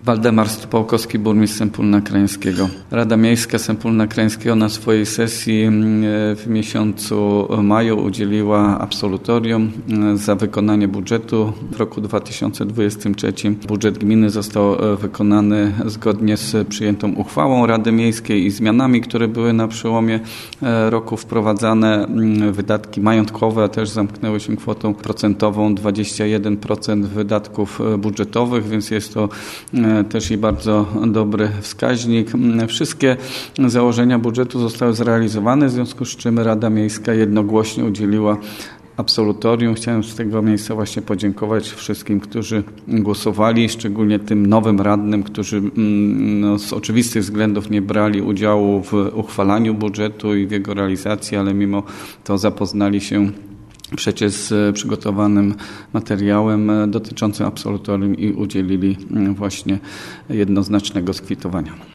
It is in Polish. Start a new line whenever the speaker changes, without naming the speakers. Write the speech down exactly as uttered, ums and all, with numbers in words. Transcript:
Waldemar Stupałkowski, burmistrz Sępólna Krajeńskiego. Rada Miejska Sępólna Krajeńskiego na swojej sesji w miesiącu maju udzieliła absolutorium za wykonanie budżetu. W roku dwa tysiące dwudziestym trzecim budżet gminy został wykonany zgodnie z przyjętą uchwałą Rady Miejskiej i zmianami, które były na przełomie roku wprowadzane. Wydatki majątkowe też zamknęły się kwotą procentową dwadzieścia jeden procent wydatków budżetowych, więc jest to też i bardzo dobry wskaźnik. Wszystkie założenia budżetu zostały zrealizowane, w związku z czym Rada Miejska jednogłośnie udzieliła absolutorium. Chciałem z tego miejsca właśnie podziękować wszystkim, którzy głosowali, szczególnie tym nowym radnym, którzy no, z oczywistych względów nie brali udziału w uchwalaniu budżetu i w jego realizacji, ale mimo to zapoznali się przecież z przygotowanym materiałem dotyczącym absolutorium i udzielili właśnie jednoznacznego skwitowania.